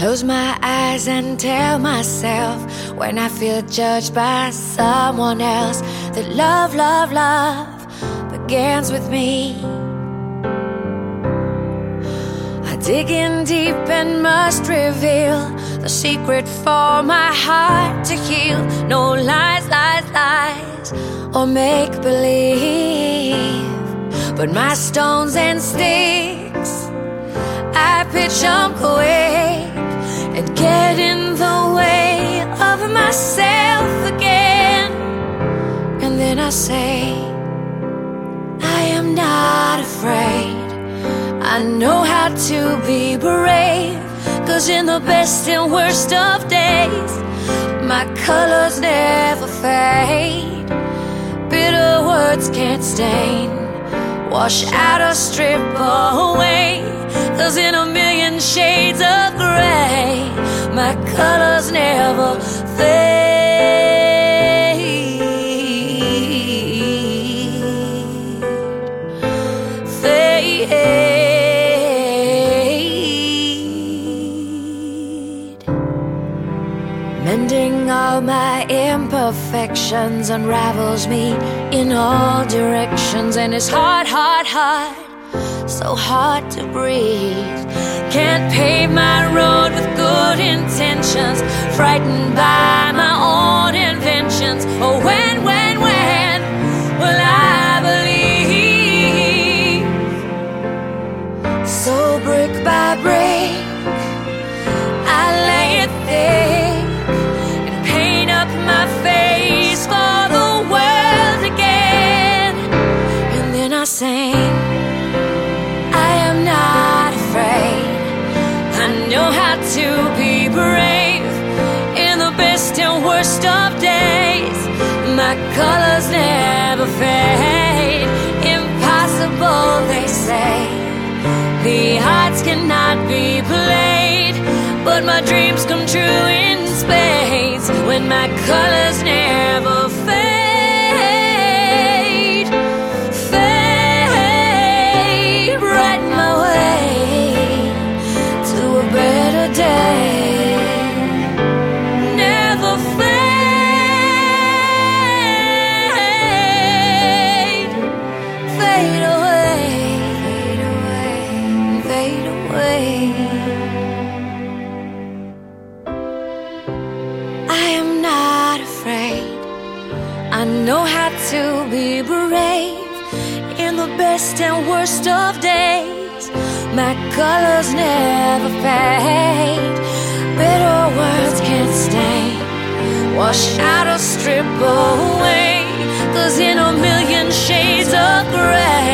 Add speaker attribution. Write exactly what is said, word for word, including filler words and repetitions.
Speaker 1: close my eyes and tell myself when I feel judged by someone else that love, love, love begins with me. I dig in deep and must reveal the secret for my heart to heal. No lies, lies, lies, or make believe, but my stones and sticks I pitch them quick and get in the way of myself again. And then I say, I am not afraid. I know how to be brave, 'cause in the best and worst of days, my colors never fade. Bitter words can't stain, wash out or strip away, 'cause in a million shades of gray, my colors never fade. Fade. Mending all my imperfections unravels me in all directions, and it's hard, hard, hard, so hard to breathe. Can't pave my road with good intentions, frightened by my own inventions. Oh, when, when, when will I believe? So brick by brick, I lay it thick and paint up my face for the world again. And then I sing, I am not afraid. I know how to be brave in the best and worst of days. My colors never fade. Impossible, they say. The odds cannot be played, but my dreams come true in spades when my colors never fade. Fade, brighten my way to a better day. Never fade. Fade away, fade away, fade away. I am not afraid. I know how to be brave in the best and worst of days. My colors never fade. Bitter words can't stain, wash out or strip away, 'cause in a million shades of gray,